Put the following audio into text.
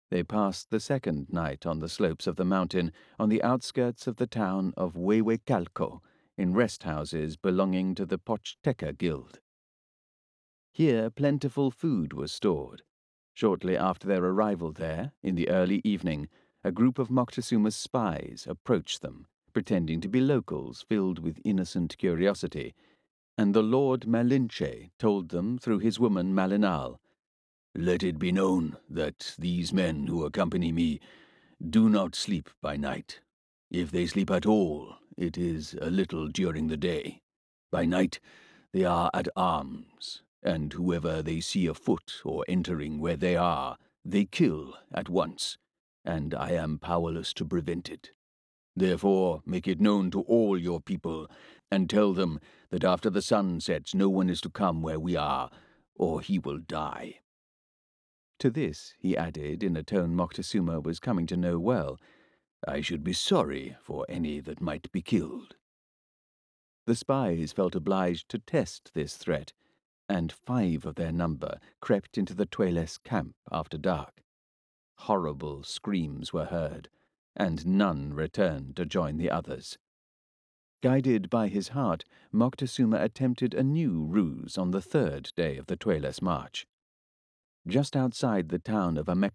They passed the second night on the slopes of the mountain on the outskirts of the town of Huehuecalco, in rest houses belonging to the Pochteca Guild. Here plentiful food was stored. Shortly after their arrival there, in the early evening, a group of Moctezuma's spies approached them, pretending to be locals filled with innocent curiosity, and the Lord Malinche told them through his woman Malinal, "Let it be known that these men who accompany me do not sleep by night. If they sleep at all, it is a little during the day. By night, they are at arms, and whoever they see afoot or entering where they are, they kill at once, and I am powerless to prevent it. Therefore, make it known to all your people, and tell them that after the sun sets no one is to come where we are, or he will die." To this he added, in a tone Moctezuma was coming to know well, "I should be sorry for any that might be killed." The spies felt obliged to test this threat, and 5 of their number crept into the Tueles camp after dark. Horrible screams were heard, and none returned to join the others. Guided by his heart, Moctezuma attempted a new ruse on the 3rd day of the Tueles march. Just outside the town of